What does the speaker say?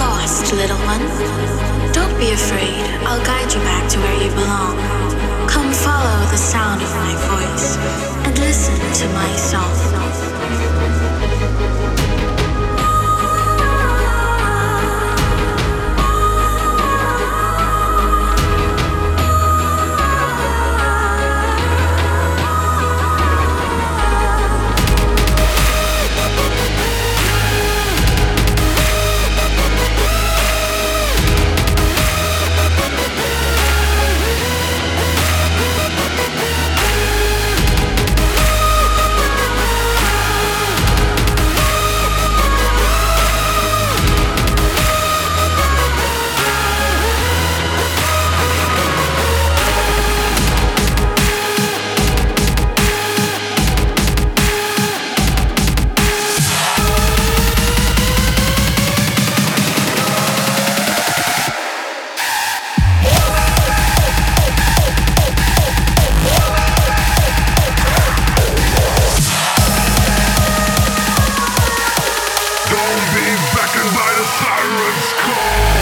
lost, little one? Don't be afraid, I'll guide you back to where you belong. Come follow the sound of my voice and listen to my song. Don't be beckoned by the siren's call.